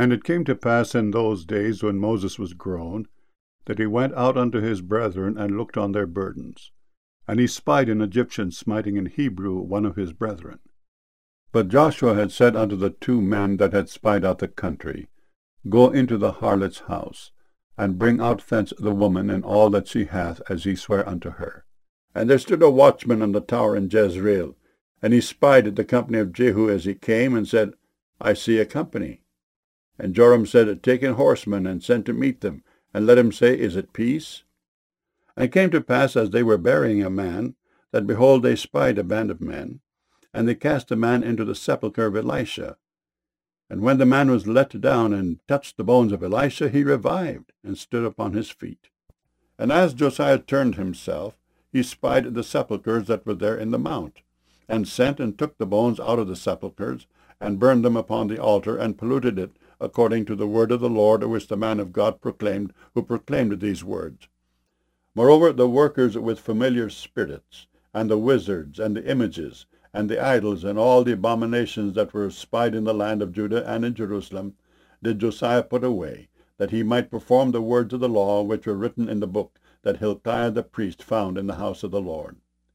And it came to pass in those days, when Moses was grown, that he went out unto his brethren, and looked on their burdens. And he spied an Egyptian smiting an Hebrew, one of his brethren. But Joshua had said unto the two men that had spied out the country, Go into the harlot's house, and bring out thence the woman and all that she hath, as ye swear unto her. And there stood a watchman on the tower in Jezreel, and he spied the company of Jehu as he came, and said, I see a company. And Joram said, Take in horsemen, and send to meet them, and let him say, Is it peace? And it came to pass, as they were burying a man, that, behold, they spied a band of men, and they cast the man into the sepulchre of Elisha. And when the man was let down and touched the bones of Elisha, he revived, and stood upon his feet. And as Josiah turned himself, he spied the sepulchres that were there in the mount, and sent and took the bones out of the sepulchres, and burned them upon the altar, and polluted it, according to the word of the Lord, which the man of God proclaimed, who proclaimed these words. Moreover, the workers with familiar spirits, and the wizards, and the images, and the idols, and all the abominations that were spied in the land of Judah and in Jerusalem, did Josiah put away, that he might perform the words of the law which were written in the book that Hilkiah the priest found in the house of the Lord.